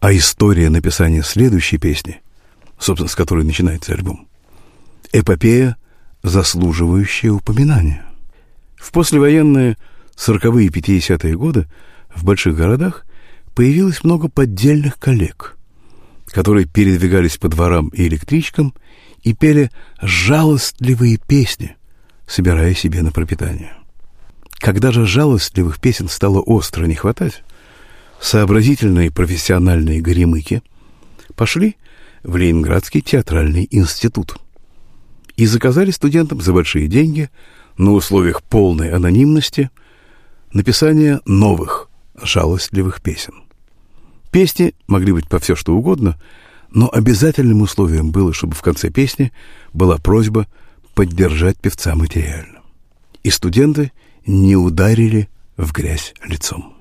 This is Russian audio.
А история написания следующей песни, собственно, с которой начинается альбом, эпопея, заслуживающая упоминания. В послевоенные 40-е и 50-е годы в больших городах появилось много поддельных коллег, которые передвигались по дворам и электричкам и пели жалостливые песни, собирая себе на пропитание. Когда же жалостливых песен стало остро не хватать, сообразительные профессиональные горемыки пошли в Ленинградский театральный институт и заказали студентам за большие деньги на условиях полной анонимности написание новых жалостливых песен. Песни могли быть по все что угодно, но обязательным условием было, чтобы в конце песни была просьба поддержать певца материально. И студенты не ударили в грязь лицом.